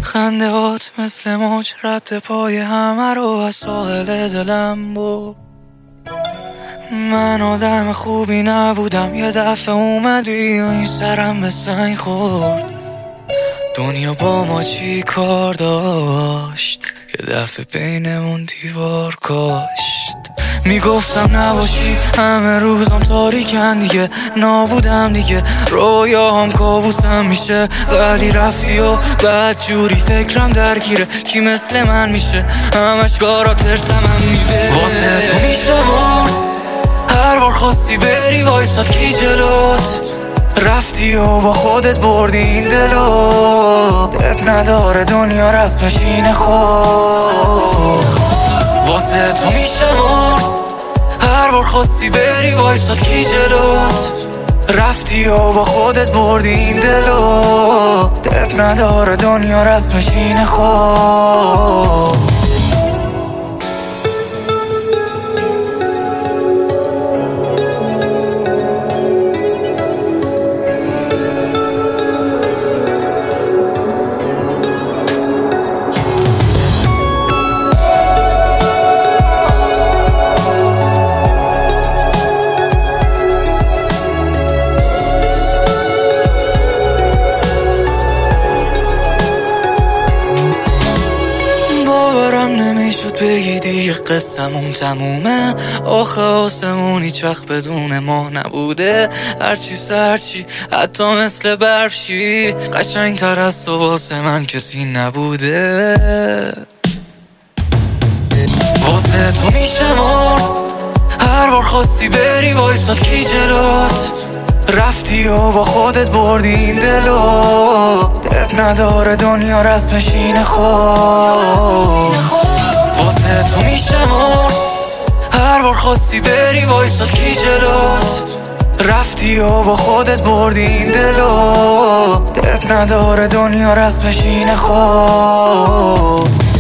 خندهات مثل موج رد پای همه رو از ساحل دلم بود. من آدم خوبی نبودم، یه دفعه اومدی و این سرم به سنگ خورد. دنیا با ما چی کار داشت، یه دفعه بینمون دیوار کاشت. میگفتم نباشی همه روزم تاریکن دیگه، نابودم دیگه، رویاهم کابوسم میشه. ولی رفتی و بعد جوری فکرم درگیره، کی مثل من میشه؟ همش کارا ترسم میده، واسه تو میشه مرد. هر بار خواستی بری وایساد کی جلوت، رفتی و با خودت بردی این دلو. اب نداره دنیا رسمش اینه خود، واسه تو میشه مرد. هر بار خواستی بری وایساد کی جلوت، رفتی و با خودت بردی این دلو. اب نداره دنیا رسمش اینه خود. نمیشد بگی دیگه قصمون تمومه، آخه آسمون هیچ وقت بدون ما نبوده. هرچی سرچی حتی مثل برفشی، قشنگ تر از تو واسه من کسی نبوده. واسه تو میشه مرد. هر بار خواستی بری وایساد کی جلوت، رفتی و با خودت بردی این دلو. اب نداره دنیا رسمش اینه خود، واسه تو میشه مرد. هر بار خواستی بری وایساد کی جلوت، رفتی و با خودت بردی این دلو. اب نداره دنیا رسمش اینه خود.